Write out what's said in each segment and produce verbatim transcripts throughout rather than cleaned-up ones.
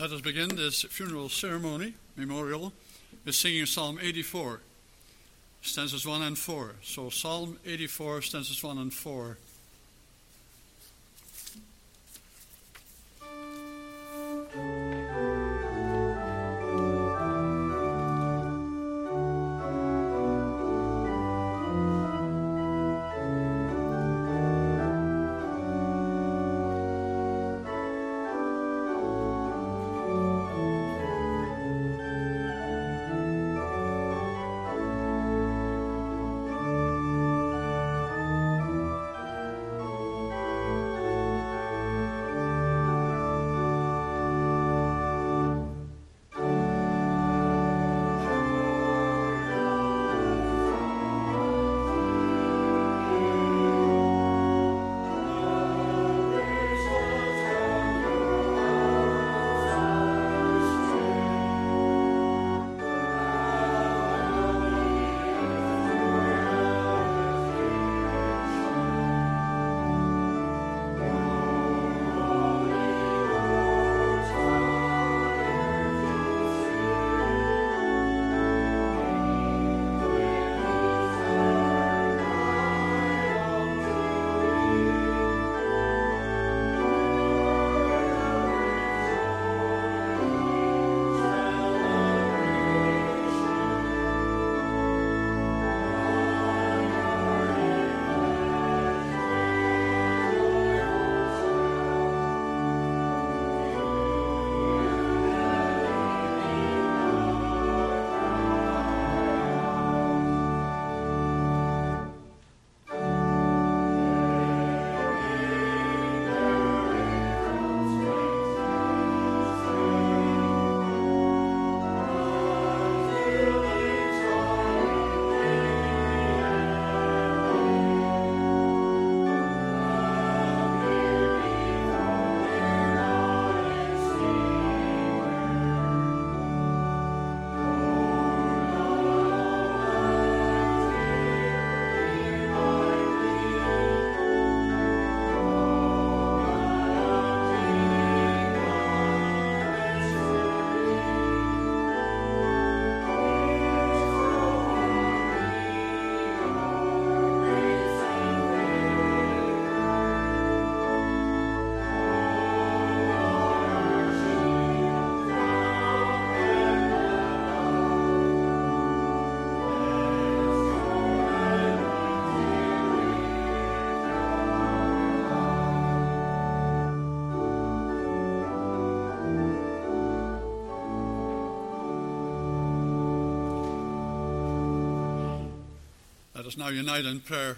Let us begin this funeral ceremony, memorial, with singing Psalm eighty-four, stanzas one and four. So Psalm eighty-four, stanzas one and four. Let us now unite in prayer.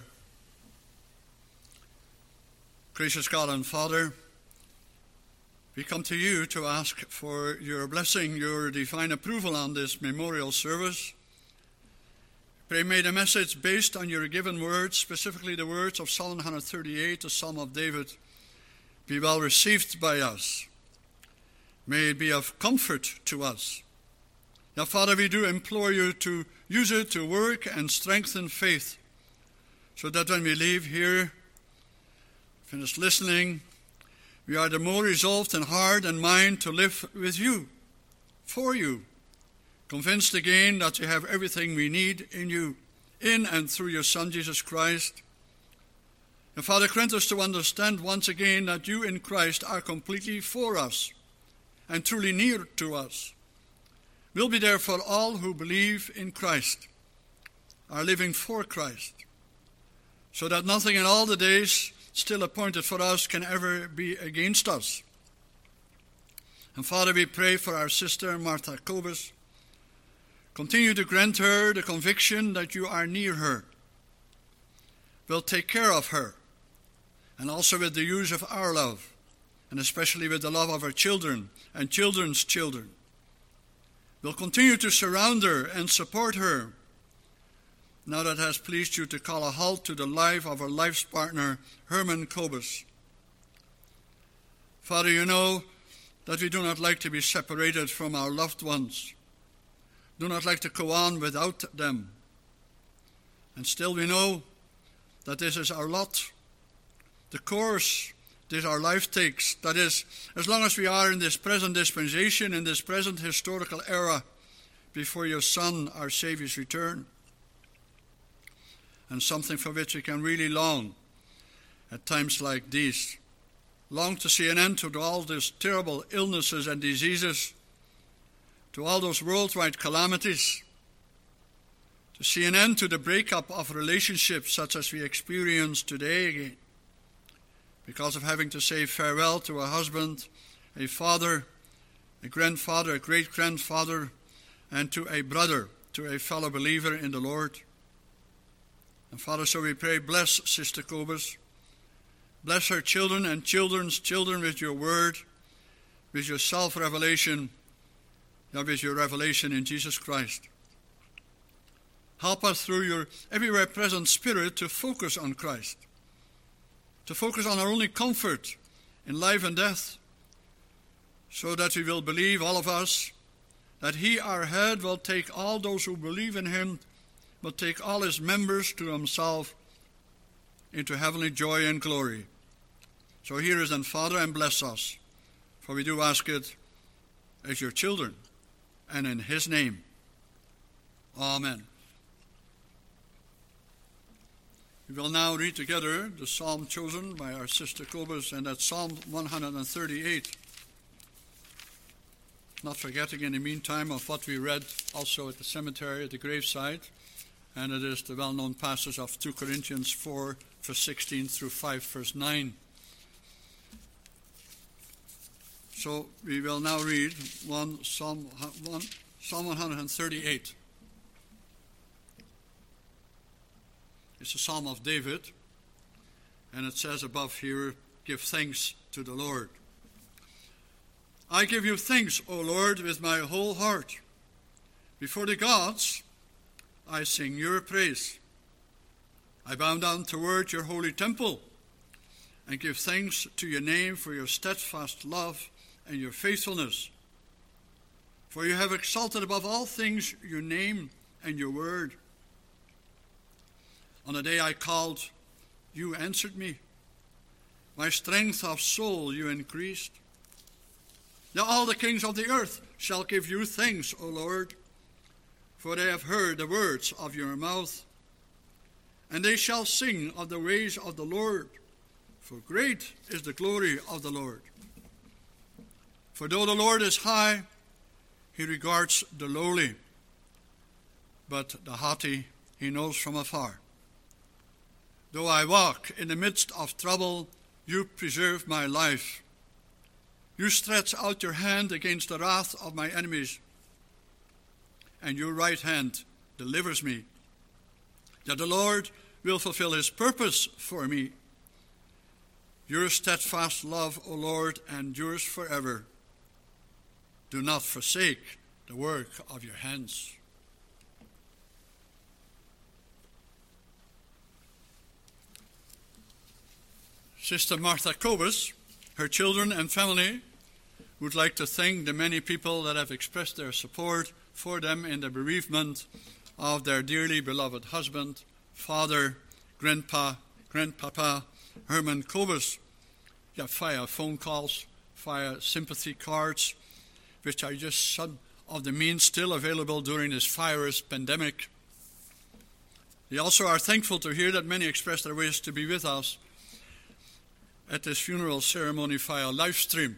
Gracious God and Father, we come to you to ask for your blessing, your divine approval on this memorial service. Pray may the message based on your given words, specifically the words of Psalm one thirty-eight, the Psalm of David, be well received by us. May it be of comfort to us. Now, Father, we do implore you to use it to work and strengthen faith, so that when we leave here, finish listening, we are the more resolved in heart and mind to live with you, for you, convinced again that we have everything we need in you, in and through your Son, Jesus Christ. And Father, grant us to understand once again that you in Christ are completely for us and truly near to us. Will be there for all who believe in Christ, are living for Christ, so that nothing in all the days still appointed for us can ever be against us. And Father, we pray for our sister Martha Kobus. Continue to grant her the conviction that you are near her, will take care of her, and also with the use of our love, and especially with the love of our children and children's children. We'll continue to surround her and support her, now that it has pleased you to call a halt to the life of our life's partner, Herman Kobus. Father, you know that we do not like to be separated from our loved ones, do not like to go on without them. And still we know that this is our lot, the course, this our life takes. That is, as long as we are in this present dispensation, in this present historical era, before your Son, our Saviour's return. And something for which we can really long at times like these. Long to see an end to all these terrible illnesses and diseases, to all those worldwide calamities, to see an end to the breakup of relationships such as we experience today again, because of having to say farewell to a husband, a father, a grandfather, a great-grandfather, and to a brother, to a fellow believer in the Lord. And Father, so we pray, bless Sister Kobus. Bless her children and children's children with your word, with your self-revelation, and with your revelation in Jesus Christ. Help us through your everywhere present Spirit to focus on Christ, to focus on our only comfort in life and death, so that we will believe, all of us, that he, our head, will take all those who believe in him, will take all his members to himself into heavenly joy and glory. So hear us then, Father, and bless us, for we do ask it as your children, and in his name. Amen. We will now read together the psalm chosen by our Sister Kobus, and that's Psalm one thirty-eight. Not forgetting in the meantime of what we read also at the cemetery at the graveside, and it is the well-known passage of two Corinthians four, verse sixteen through five, verse nine. So we will now read one Psalm, one, Psalm one thirty-eight. It's a psalm of David, and it says above here, give thanks to the Lord. I give you thanks, O Lord, with my whole heart. Before the gods, I sing your praise. I bow down toward your holy temple and give thanks to your name for your steadfast love and your faithfulness. For you have exalted above all things your name and your word. On the day I called, you answered me. My strength of soul you increased. Now all the kings of the earth shall give you thanks, O Lord, for they have heard the words of your mouth. And they shall sing of the ways of the Lord, for great is the glory of the Lord. For though the Lord is high, he regards the lowly, but the haughty he knows from afar. Though I walk in the midst of trouble, you preserve my life. You stretch out your hand against the wrath of my enemies, and your right hand delivers me. That the Lord will fulfill his purpose for me. Your steadfast love, O Lord, endures forever. Do not forsake the work of your hands. Sister Martha Kobus, her children and family, would like to thank the many people that have expressed their support for them in the bereavement of their dearly beloved husband, father, grandpa, grandpapa, Herman Kobus, yeah, via phone calls, via sympathy cards, which are just some of the means still available during this virus pandemic. We also are thankful to hear that many expressed their wish to be with us at this funeral ceremony via live stream.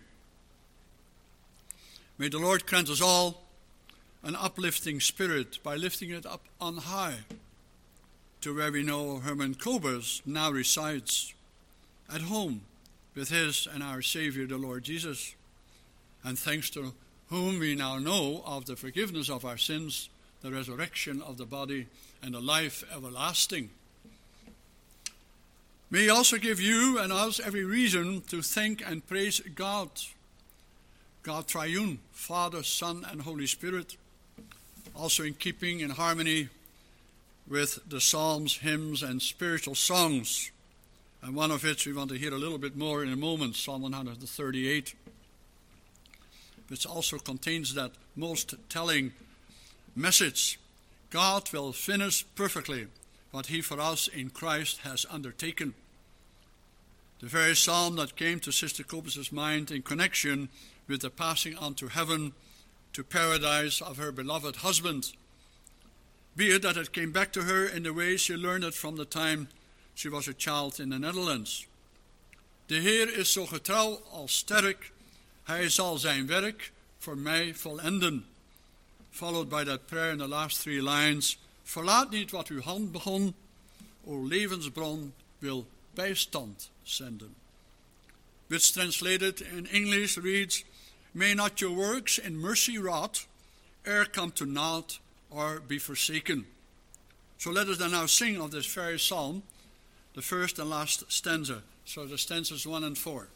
May the Lord grant us all an uplifting spirit by lifting it up on high to where we know Herman Kobus now resides, at home with his and our Savior, the Lord Jesus, and thanks to whom we now know of the forgiveness of our sins, the resurrection of the body, and the life everlasting. May he also give you and us every reason to thank and praise God, God Triune, Father, Son, and Holy Spirit, also in keeping in harmony with the psalms, hymns, and spiritual songs, and one of which we want to hear a little bit more in a moment, Psalm one thirty-eight, which also contains that most telling message. God will finish perfectly what he for us in Christ has undertaken. the very psalm that came to Sister Cobus' mind in connection with the passing on to heaven, to paradise of her beloved husband. Be it that it came back to her in the way she learned it from the time she was a child in the Netherlands. De Heer is zo getrouw als sterk, hij zal zijn werk voor mij volenden. Followed by that prayer in the last three lines, verlaat niet wat uw hand begon, o levensbron wil bijstand zenden. Which translated in English reads, may not your works in mercy wrought e'er come to naught or be forsaken. So let us then now sing of this very psalm, the first and last stanza. So the stanzas one and four.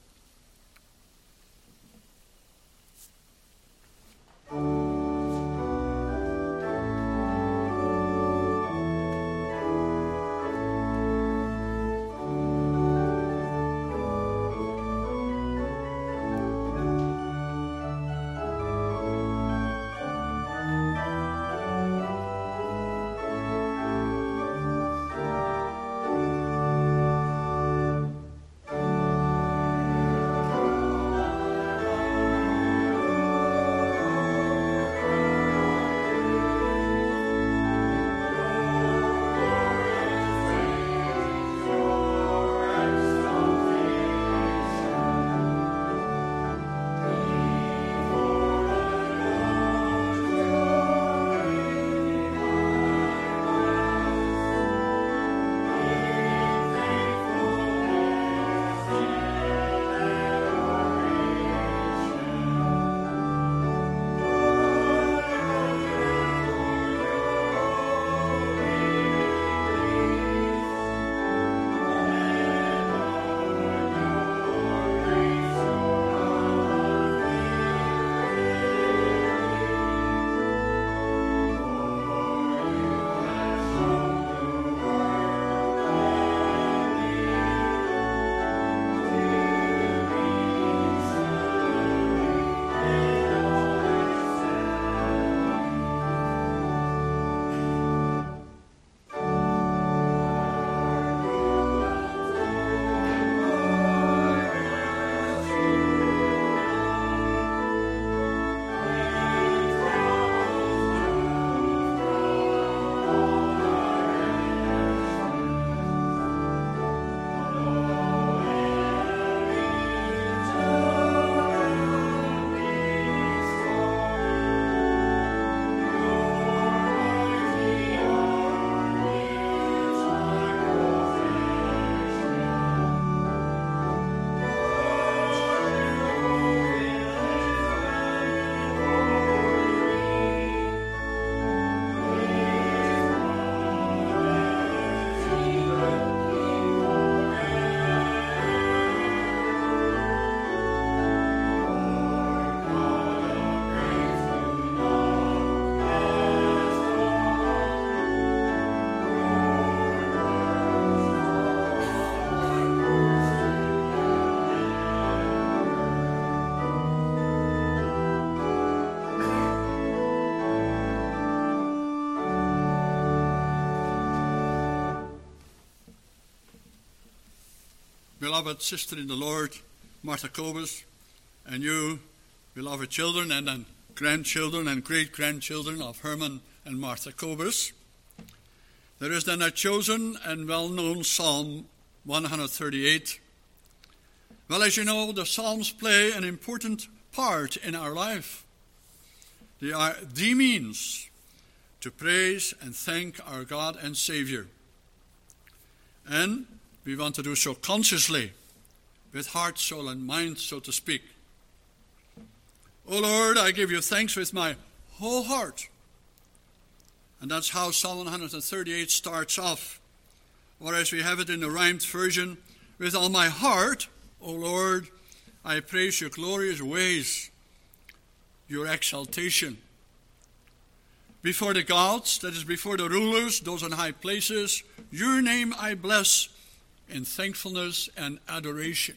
Beloved sister in the Lord, Martha Cobus, and you, beloved children and then grandchildren and great-grandchildren of Herman and Martha Cobus. There is then a chosen and well-known Psalm one thirty-eight. Well, as you know, the Psalms play an important part in our life. They are the means to praise and thank our God and Savior. And we want to do so consciously, with heart, soul, and mind, so to speak. O Lord, I give you thanks with my whole heart. And that's how Psalm one thirty-eight starts off. Or as we have it in the rhymed version, with all my heart, O Lord, I praise your glorious ways, your exaltation. Before the gods, that is before the rulers, those in high places, your name I bless in thankfulness and adoration.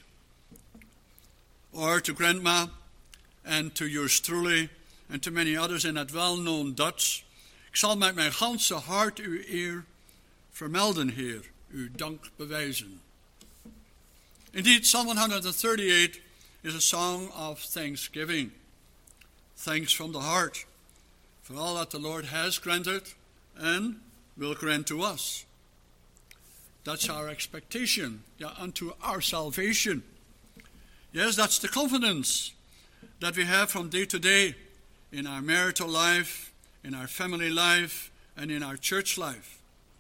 Or to Grandma and to yours truly and to many others in that well-known Dutch. Ik zal met mijn ganse hart uw eer vermelden, Heer, uw dank bewijzen. Indeed, Psalm one thirty-eight is a song of thanksgiving. Thanks from the heart for all that the Lord has granted and will grant to us. That's our expectation, yeah, unto our salvation. Yes, that's the confidence that we have from day to day in our marital life, in our family life, and in our church life.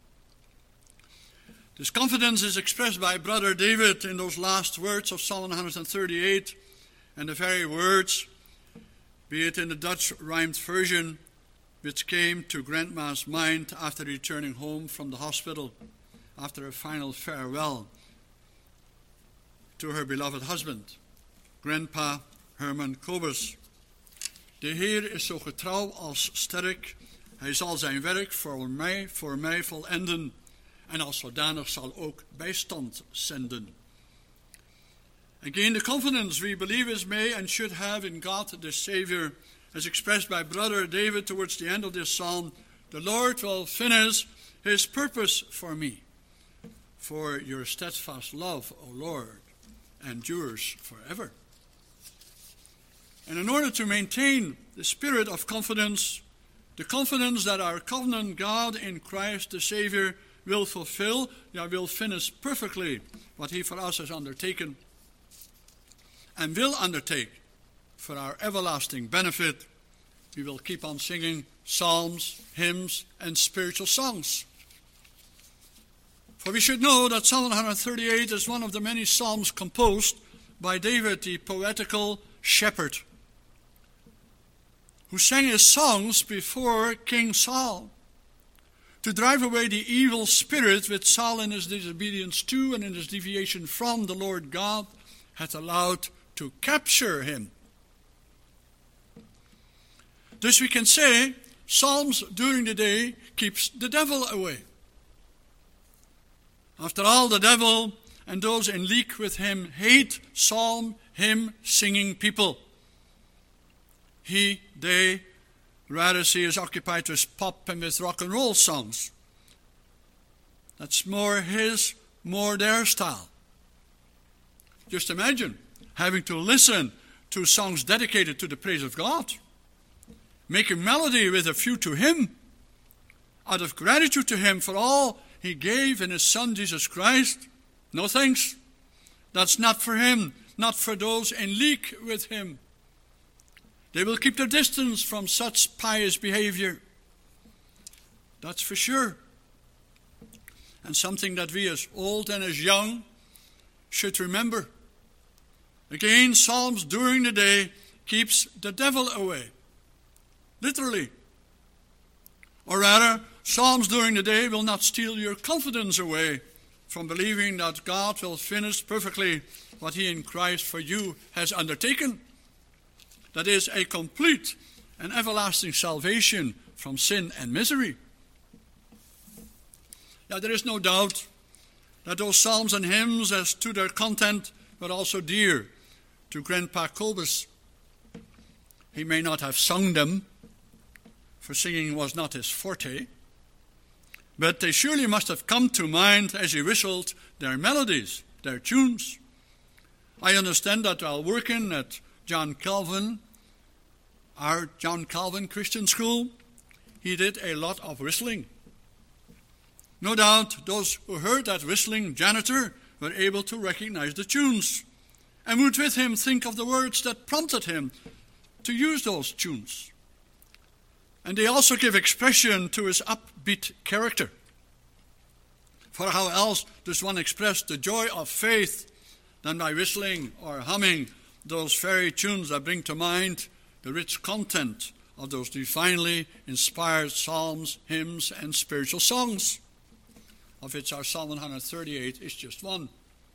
This confidence is expressed by Brother David in those last words of Psalm one thirty-eight, and the very words, be it in the Dutch rhymed version, which came to Grandma's mind after returning home from the hospital, after a final farewell to her beloved husband, Grandpa Herman Kobus. De Heer is zo getrouw als sterk. Hij zal zijn werk voor mij, voor mij volenden. En als zodanig zal ook bijstand zenden. Again, the confidence we believers may and should have in God the Savior, as expressed by Brother David towards the end of this psalm, the Lord will finish his purpose for me. For your steadfast love, O Lord, endures forever. And in order to maintain the spirit of confidence, the confidence that our covenant God in Christ the Savior will fulfill, yeah, will finish perfectly what he for us has undertaken and will undertake for our everlasting benefit, we will keep on singing psalms, hymns, and spiritual songs. For we should know that Psalm one thirty-eight is one of the many psalms composed by David, the poetical shepherd, who sang his songs before King Saul, to drive away the evil spirit which Saul in his disobedience to and in his deviation from the Lord God had allowed to capture him. Thus we can say, psalms during the day keeps the devil away. After all, the devil and those in league with him hate psalm, hymn, singing people. He, they, rather he is occupied with pop and with rock and roll songs. That's more his, more their style. Just imagine having to listen to songs dedicated to the praise of God, make a melody with a view to him, out of gratitude to him for all he gave in his Son Jesus Christ. No thanks. That's not for him, not for those in league with him. They will keep their distance from such pious behavior. That's for sure. And something that we as old and as young should remember. Again, psalms during the day keeps the devil away. Literally. Or rather, psalms during the day will not steal your confidence away from believing that God will finish perfectly what he in Christ for you has undertaken. That is a complete and everlasting salvation from sin and misery. Now, there is no doubt that those psalms and hymns as to their content were also dear to Grandpa Kobus. He may not have sung them, for singing was not his forte, but they surely must have come to mind as he whistled their melodies, their tunes. I understand that while working at John Calvin, our John Calvin Christian School, he did a lot of whistling. No doubt those who heard that whistling janitor were able to recognize the tunes and would with him think of the words that prompted him to use those tunes. And they also give expression to his upbeat character. For how else does one express the joy of faith than by whistling or humming those very tunes that bring to mind the rich content of those divinely inspired psalms, hymns, and spiritual songs, of which our Psalm one thirty-eight is just one.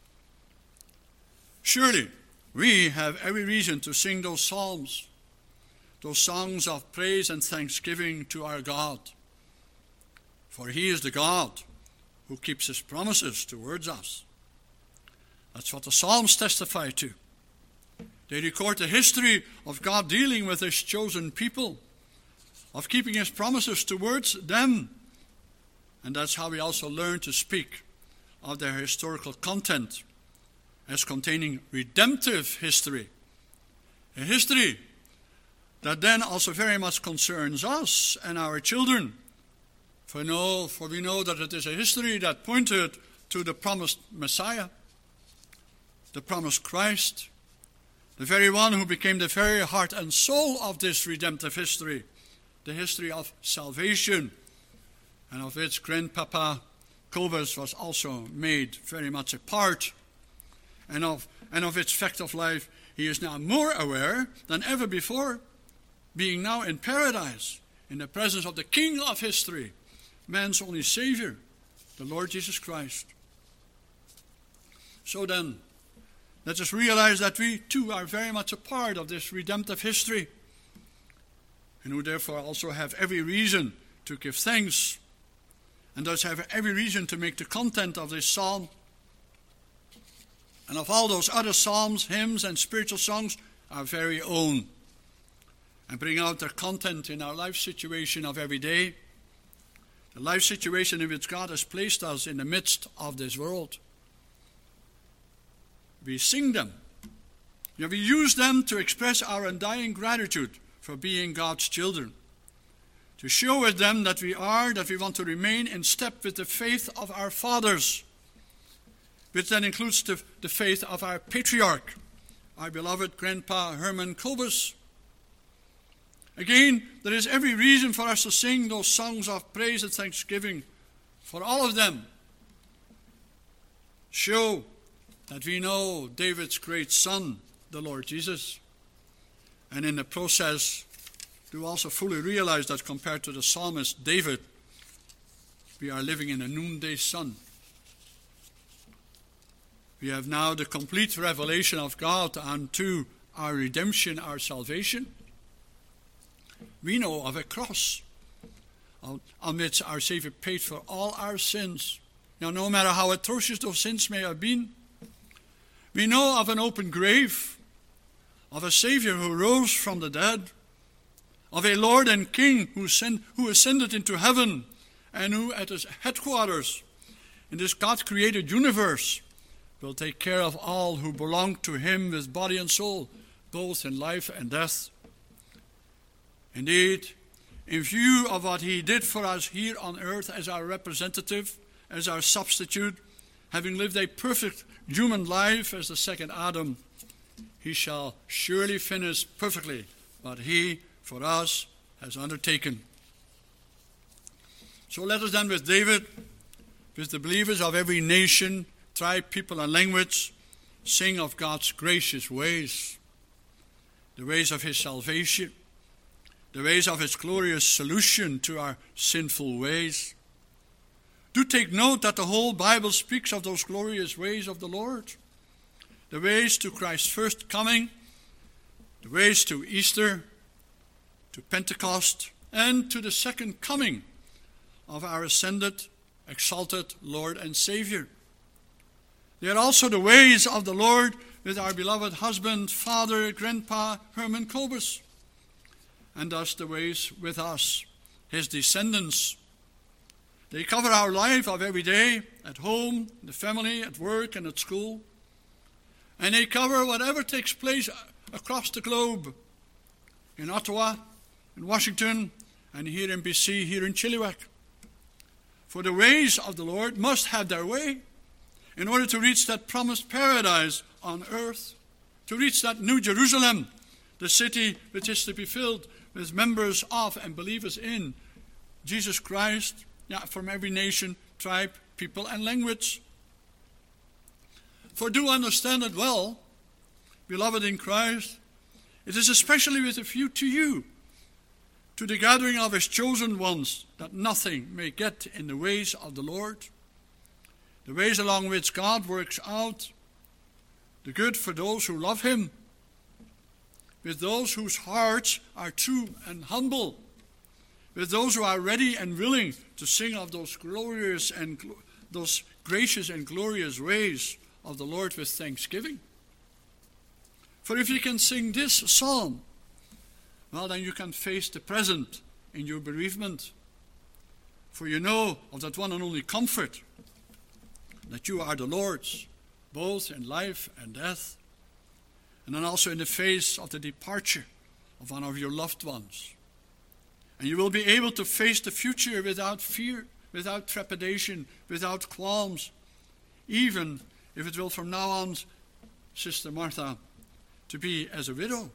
Surely, we have every reason to sing those psalms, those songs of praise and thanksgiving to our God. For he is the God who keeps his promises towards us. That's what the Psalms testify to. They record the history of God dealing with his chosen people, of keeping his promises towards them. And that's how we also learn to speak of their historical content as containing redemptive history. A history that then also very much concerns us and our children. For, know, for we know that it is a history that pointed to the promised Messiah, the promised Christ, the very one who became the very heart and soul of this redemptive history, the history of salvation, and of which Grandpapa Kobus was also made very much a part, and of, and of its fact of life he is now more aware than ever before, being now in paradise, in the presence of the King of history, man's only Savior, the Lord Jesus Christ. So then, let us realize that we too are very much a part of this redemptive history, and who therefore also have every reason to give thanks, and thus have every reason to make the content of this psalm, and of all those other psalms, hymns, and spiritual songs, our very own, and bring out their content in our life situation of every day, the life situation in which God has placed us in the midst of this world. We sing them. Yeah, we use them to express our undying gratitude for being God's children, to show with them that we are, that we want to remain in step with the faith of our fathers, which then includes the, the faith of our patriarch, our beloved Grandpa Herman Kobus. Again, there is every reason for us to sing those songs of praise and thanksgiving, for all of them show that we know David's great son, the Lord Jesus, and in the process do also fully realize that compared to the psalmist David, we are living in a noonday sun. We have now the complete revelation of God unto our redemption, our salvation. We know of a cross on, on which our Savior paid for all our sins. Now, no matter how atrocious those sins may have been, we know of an open grave, of a Savior who rose from the dead, of a Lord and King who, sent, who ascended into heaven, and who at his headquarters in this God-created universe will take care of all who belong to him with body and soul, both in life and death. Indeed, in view of what he did for us here on earth as our representative, as our substitute, having lived a perfect human life as the second Adam, he shall surely finish perfectly what he, for us, has undertaken. So let us then with David, with the believers of every nation, tribe, people, and language, sing of God's gracious ways, the ways of his salvation, the ways of his glorious solution to our sinful ways. Do take note that the whole Bible speaks of those glorious ways of the Lord, the ways to Christ's first coming, the ways to Easter, to Pentecost, and to the second coming of our ascended, exalted Lord and Savior. They are also the ways of the Lord with our beloved husband, father, Grandpa Herman Kobus, and thus the ways with us, his descendants. They cover our life of every day, at home, in the family, at work, and at school. And they cover whatever takes place across the globe, in Ottawa, in Washington, and here in B C, here in Chilliwack. For the ways of the Lord must have their way in order to reach that promised paradise on earth, to reach that New Jerusalem, the city which is to be filled with members of and believers in Jesus Christ, yeah, from every nation, tribe, people, and language. For do understand it well, beloved in Christ, it is especially with a view to you, to the gathering of his chosen ones, that nothing may get in the ways of the Lord, the ways along which God works out the good for those who love him, with those whose hearts are true and humble, with those who are ready and willing to sing of those glorious and those gracious and glorious ways of the Lord with thanksgiving. For if you can sing this psalm, well, then you can face the present in your bereavement. For you know of that one and only comfort, that you are the Lord's, both in life and death, and then also in the face of the departure of one of your loved ones. And you will be able to face the future without fear, without trepidation, without qualms, even if it will from now on, Sister Martha, to be as a widow.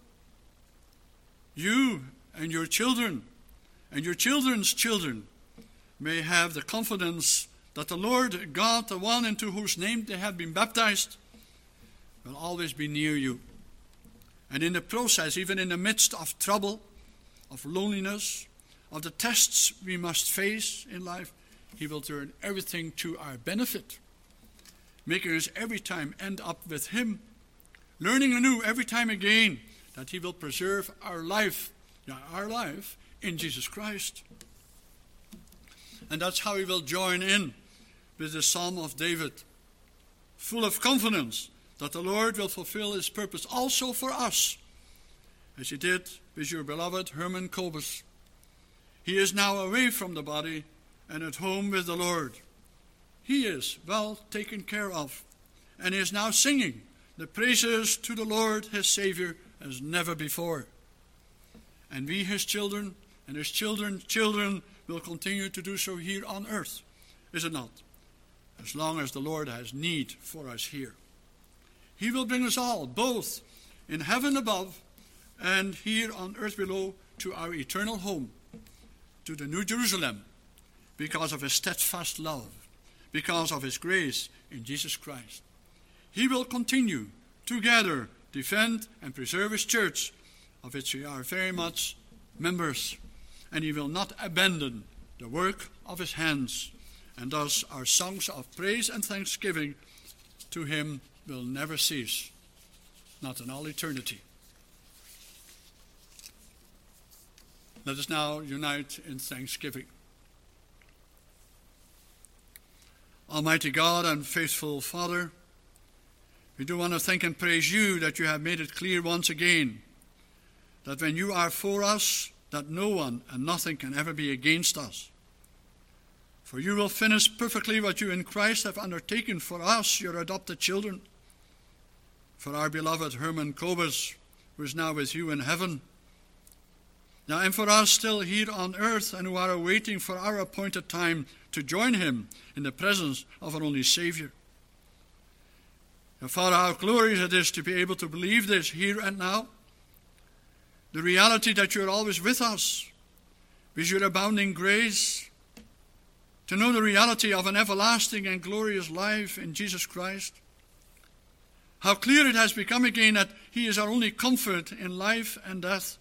You and your children and your children's children may have the confidence that the Lord God, the one into whose name they have been baptized, will always be near you. And in the process, even in the midst of trouble, of loneliness, of the tests we must face in life, he will turn everything to our benefit, making us every time end up with him, learning anew every time again that he will preserve our life, yeah, our life in Jesus Christ. And that's how we will join in with the Psalm of David, full of confidence that the Lord will fulfill his purpose also for us, as he did with your beloved Herman Kobus. He is now away from the body and at home with the Lord. He is well taken care of and is now singing the praises to the Lord his Savior as never before. And we, his children, and his children's children will continue to do so here on earth, is it not? As long as the Lord has need for us here. He will bring us all, both in heaven above and here on earth below, to our eternal home, to the New Jerusalem, because of his steadfast love, because of his grace in Jesus Christ. He will continue to gather, defend, and preserve his church, of which we are very much members, and he will not abandon the work of his hands, and thus our songs of praise and thanksgiving to him will never cease, not in all eternity. Let us now unite in thanksgiving. Almighty God and faithful Father, we do want to thank and praise you that you have made it clear once again that when you are for us, that no one and nothing can ever be against us. For you will finish perfectly what you in Christ have undertaken for us, your adopted children, for our beloved Herman Kobus, who is now with you in heaven, now and for us still here on earth and who are awaiting for our appointed time to join him in the presence of our only Savior. And Father, how glorious it is to be able to believe this here and now. The reality that you're always with us, with your abounding grace, to know the reality of an everlasting and glorious life in Jesus Christ. How clear it has become again that he is our only comfort in life and death.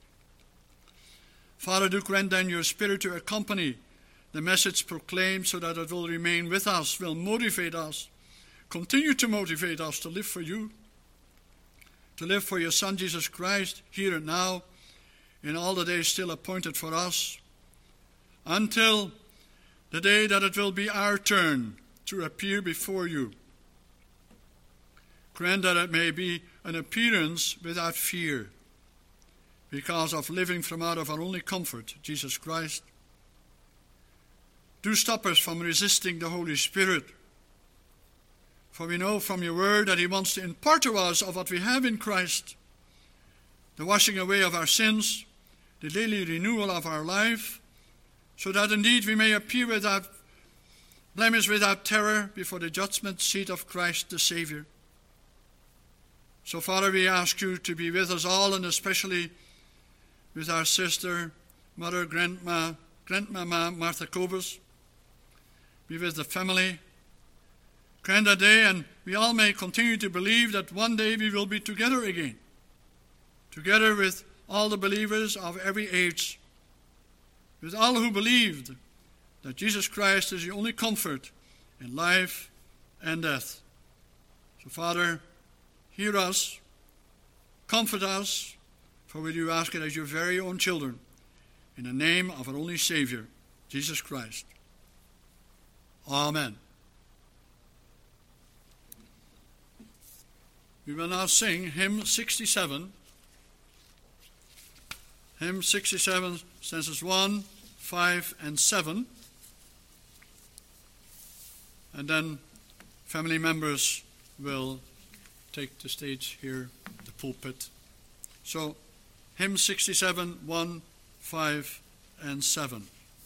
Father, do grant then your Spirit to accompany the message proclaimed so that it will remain with us, will motivate us, continue to motivate us to live for you, to live for your Son Jesus Christ here and now, in all the days still appointed for us, until the day that it will be our turn to appear before you. Grant that it may be an appearance without fear, because of living from out of our only comfort, Jesus Christ. Do stop us from resisting the Holy Spirit, for we know from your word that he wants to impart to us of what we have in Christ, the washing away of our sins, the daily renewal of our life, so that indeed we may appear without blemish, without terror, before the judgment seat of Christ the Savior. So, Father, we ask you to be with us all, and especially with our sister, Mother, Grandma, Grandmama Martha Kobus. Be with the family. Grant that day, and we all may continue to believe that one day we will be together again, together with all the believers of every age, with all who believed that Jesus Christ is the only comfort in life and death. So, Father, hear us, comfort us, for we do ask it as your very own children, in the name of our only Savior, Jesus Christ. Amen. We will now sing hymn sixty-seven. Hymn sixty-seven, stanzas one, five, and seven. And then family members will take the stage here, the pulpit. So, hymn sixty-seven, one, five, and seven.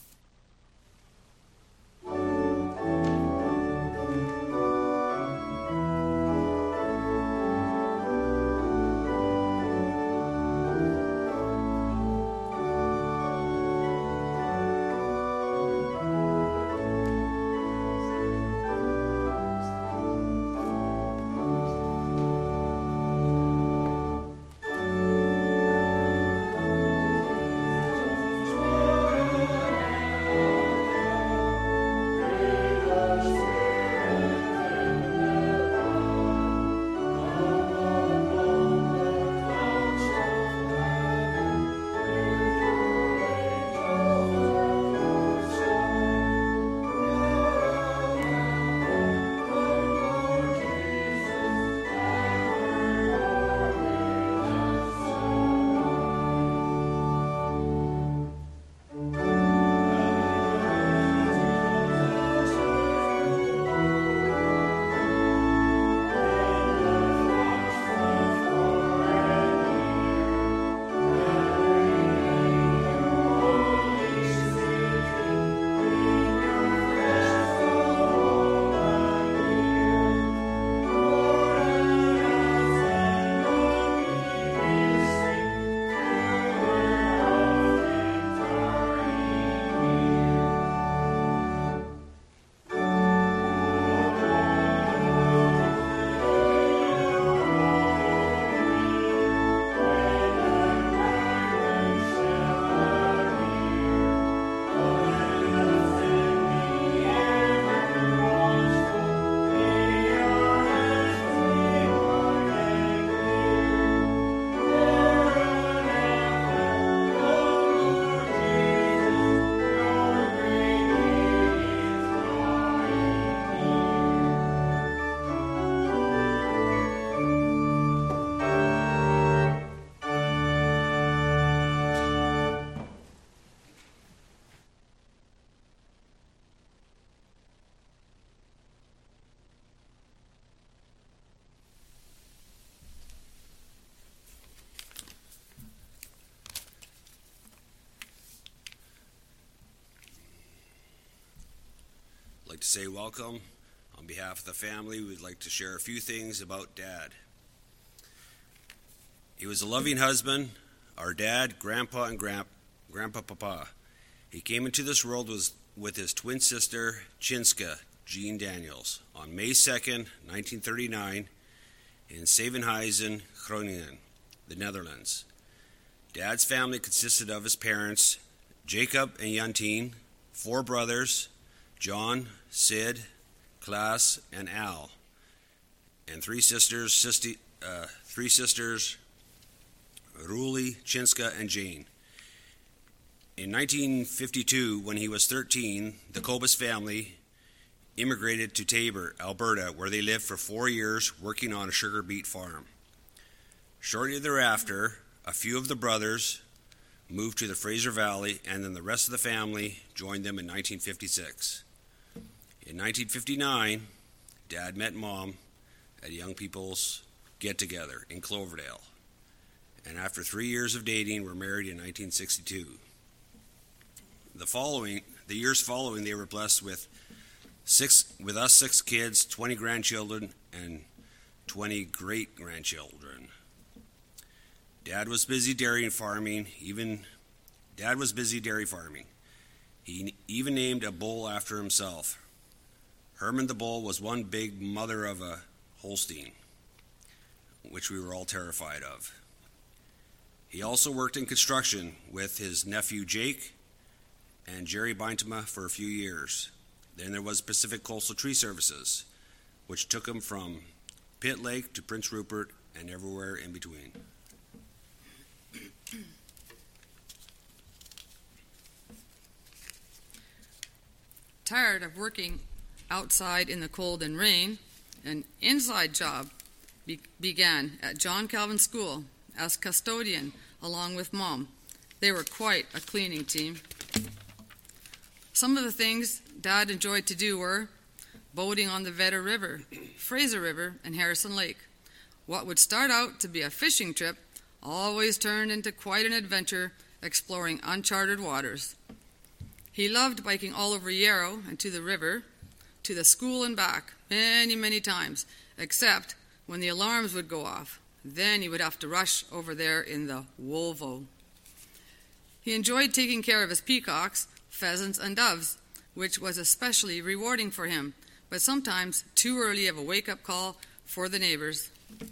I'd like to say welcome. On behalf of the family, we'd like to share a few things about Dad. He was a loving husband, our dad, grandpa, and grand, grandpa papa. He came into this world with, with his twin sister, Chinska, Jean Daniels, on May second, nineteen thirty-nine, in Zevenhuizen, Groningen, the Netherlands. Dad's family consisted of his parents, Jacob and Jantien, four brothers, John, Sid, Klaas, and Al, and three sisters, Sisti, uh, three sisters, Ruli, Chinska, and Jane. In nineteen fifty-two, when he was thirteen, the Kobus family immigrated to Taber, Alberta, where they lived for four years working on a sugar beet farm. Shortly thereafter, a few of the brothers moved to the Fraser Valley, and then the rest of the family joined them in nineteen fifty-six. In nineteen fifty-nine, Dad met Mom at a young people's get-together in Cloverdale, and after three years of dating, were married in nineteen sixty-two. The following, the years following, they were blessed with six, with us six kids, twenty grandchildren, and twenty great-grandchildren. Dad was busy dairy farming. Even Dad was busy dairy farming. He even named a bull after himself. Herman the bull was one big mother of a Holstein, which we were all terrified of. He also worked in construction with his nephew Jake and Jerry Bintema for a few years. Then there was Pacific Coastal Tree Services, which took him from Pitt Lake to Prince Rupert and everywhere in between. Tired of working outside in the cold and rain, an inside job be- began at John Calvin School as custodian along with Mom. They were quite a cleaning team. Some of the things Dad enjoyed to do were boating on the Vedder River, Fraser River, and Harrison Lake. What would start out to be a fishing trip always turned into quite an adventure exploring uncharted waters. He loved biking all over Yarrow and to the river, to the school and back, many, many times, except when the alarms would go off. Then he would have to rush over there in the Volvo. He enjoyed taking care of his peacocks, pheasants, and doves, which was especially rewarding for him, but sometimes too early of a wake-up call for the neighbors.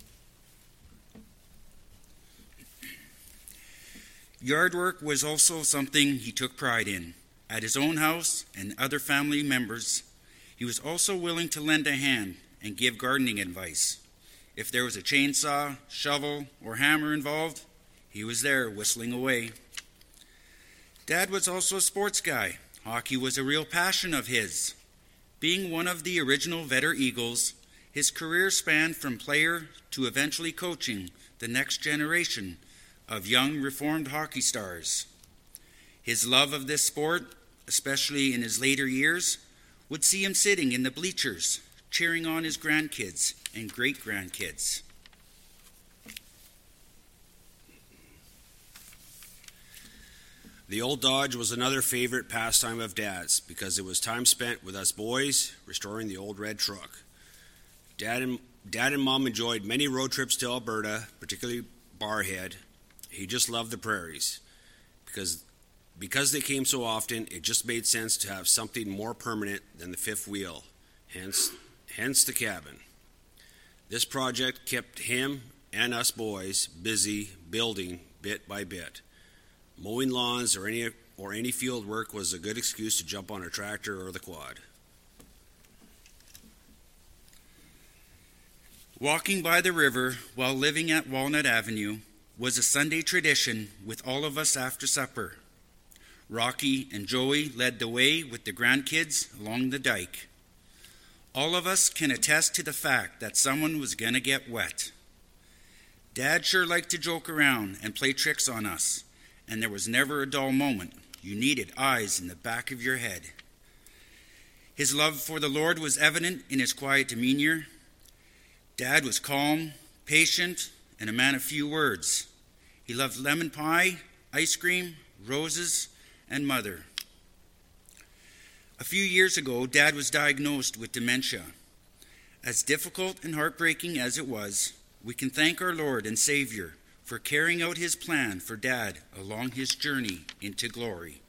Yard work was also something he took pride in. At his own house and other family members, he was also willing to lend a hand and give gardening advice. If there was a chainsaw, shovel, or hammer involved, he was there whistling away. Dad was also a sports guy. Hockey was a real passion of his. Being one of the original Vedder Eagles, his career spanned from player to eventually coaching the next generation of young reformed hockey stars. His love of this sport, especially in his later years, would see him sitting in the bleachers, cheering on his grandkids and great-grandkids. The Old Dodge was another favorite pastime of Dad's because it was time spent with us boys restoring the old red truck. Dad and, Dad and Mom enjoyed many road trips to Alberta, particularly Barrhead. He just loved the prairies. Because, because they came so often, it just made sense to have something more permanent than the fifth wheel, hence, hence the cabin. This project kept him and us boys busy building bit by bit. Mowing lawns or any or any field work was a good excuse to jump on a tractor or the quad. Walking by the river while living at Walnut Avenue was a Sunday tradition with all of us after supper. Rocky and Joey led the way with the grandkids along the dike. All of us can attest to the fact that someone was going to get wet. Dad sure liked to joke around and play tricks on us, and there was never a dull moment. You needed eyes in the back of your head. His love for the Lord was evident in his quiet demeanor. Dad was calm, patient, and a man of few words. He loved lemon pie, ice cream, roses, and mother. A few years ago, Dad was diagnosed with dementia. As difficult and heartbreaking as it was, we can thank our Lord and Savior for carrying out his plan for Dad along his journey into glory.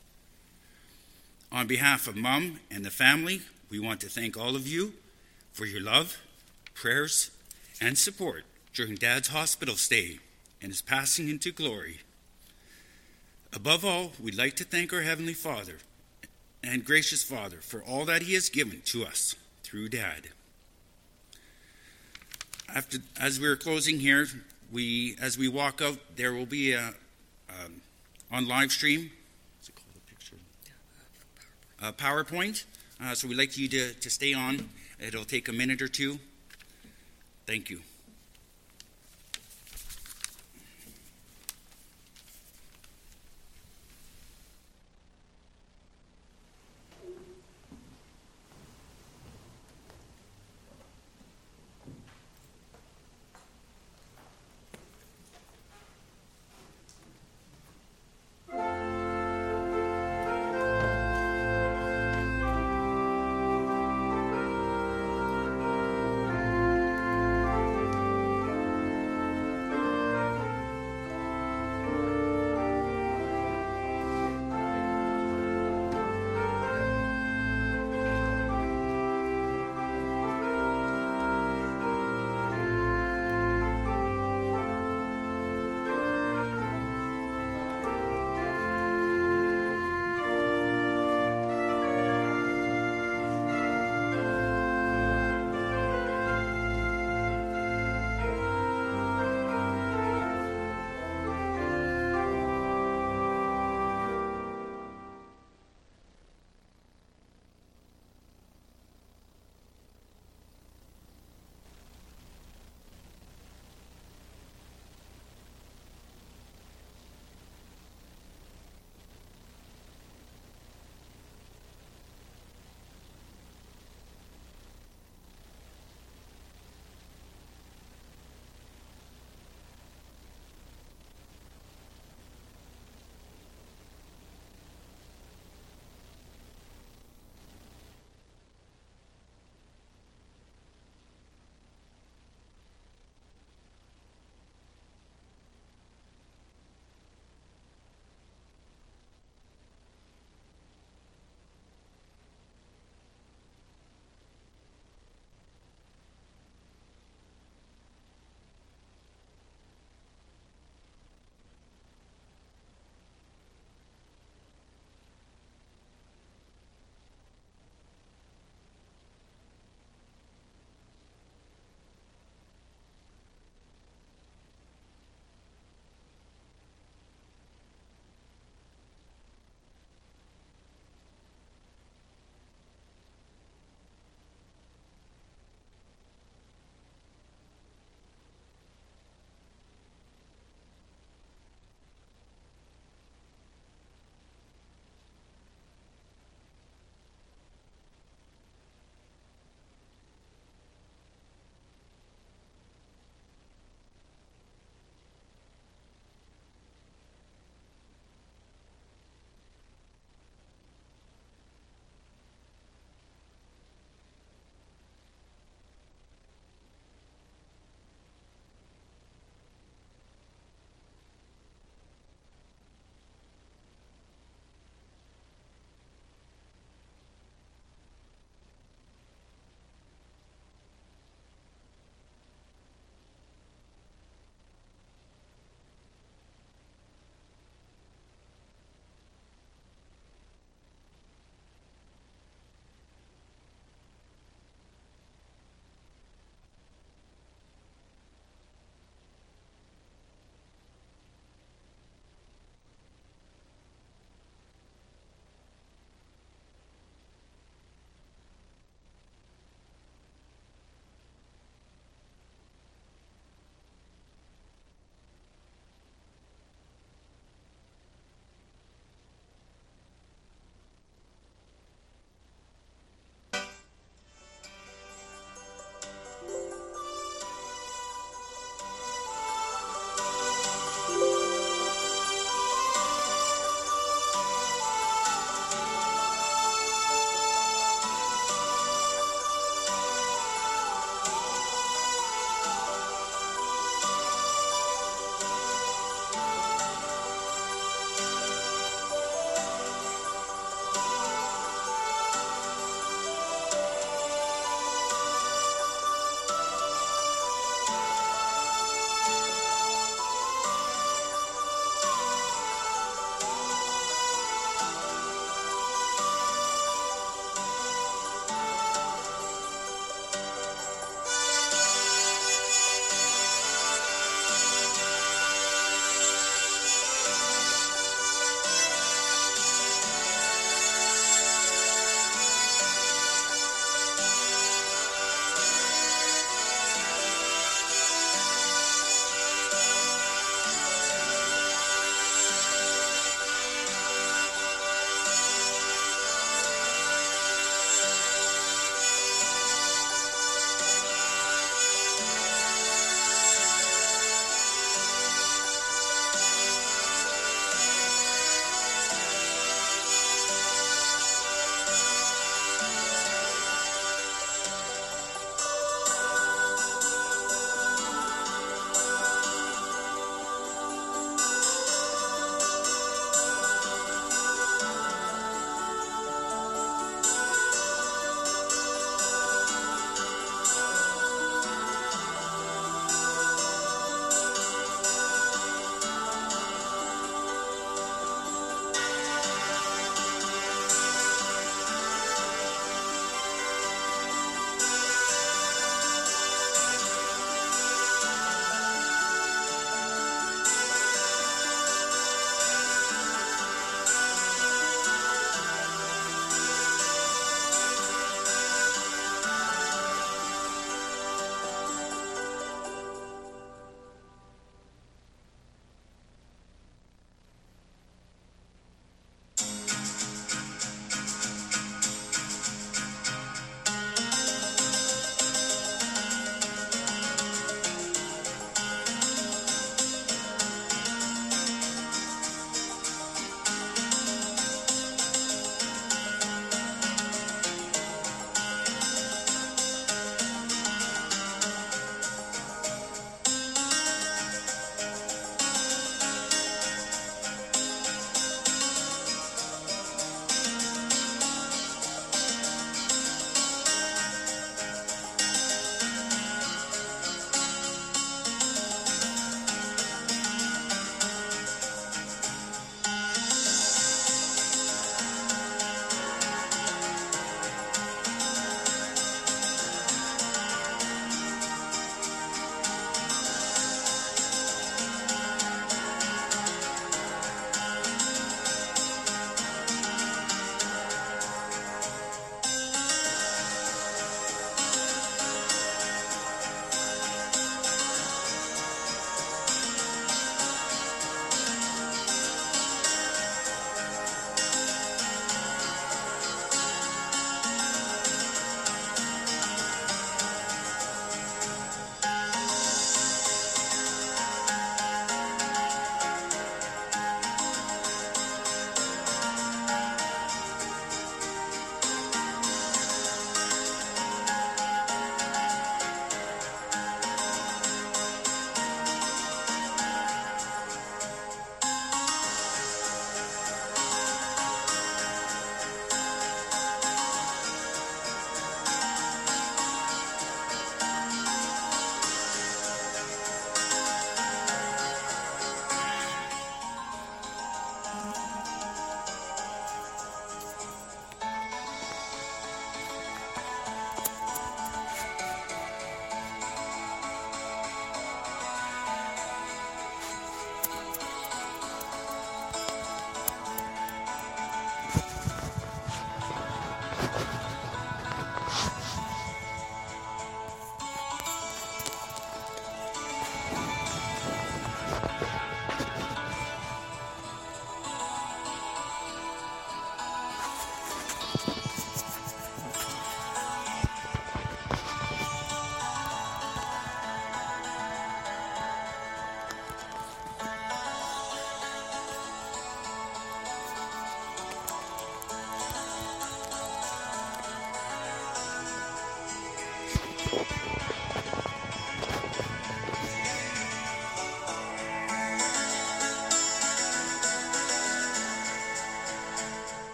On behalf of Mom and the family, we want to thank all of you for your love, prayers, and support during Dad's hospital stay and his passing into glory. Above all, we'd like to thank our Heavenly Father and gracious Father for all that he has given to us through Dad. After, as we're closing here, we, as we walk out, there will be a, um, on live stream, what's it called, a picture? A PowerPoint. Uh, so we'd like you to, to stay on. It'll take a minute or two. Thank you.